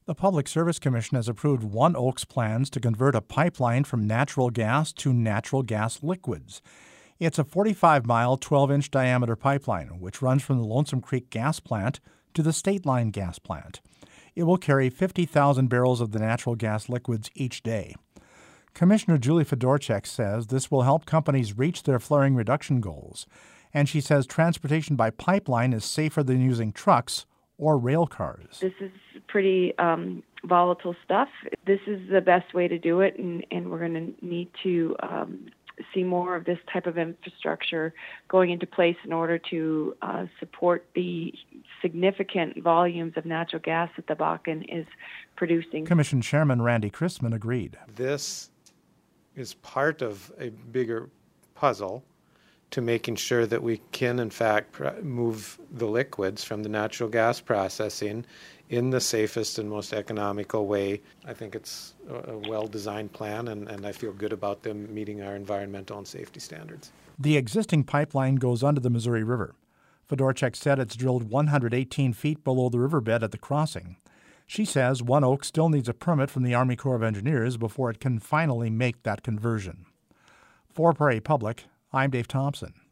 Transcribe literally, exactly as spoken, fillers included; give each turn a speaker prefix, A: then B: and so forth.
A: The Public Service Commission has approved One Oak's plans to convert a pipeline from natural gas to natural gas liquids. It's a forty-five mile, twelve inch diameter pipeline, which runs from the Lonesome Creek gas plant to the State Line gas plant. It will carry fifty thousand barrels of the natural gas liquids each day. Commissioner Julie Fedorchak says this will help companies reach their flaring reduction goals, and she says transportation by pipeline is safer than using trucks or rail cars.
B: This is pretty um, volatile stuff. This is the best way to do it, and, and we're going to need to um, see more of this type of infrastructure going into place in order to uh, support the significant volumes of natural gas that the Bakken is producing.
A: Commission Chairman Randy Chrisman agreed.
C: This is part of a bigger puzzle to making sure that we can, in fact, pr- move the liquids from the natural gas processing in the safest and most economical way. I think it's a, a well-designed plan, and, and I feel good about them meeting our environmental and safety standards.
A: The existing pipeline goes under the Missouri River. Fedorchak said it's drilled one hundred eighteen feet below the riverbed at the crossing. She says One Oak still needs a permit from the Army Corps of Engineers before it can finally make that conversion. For Prairie Public, I'm Dave Thompson.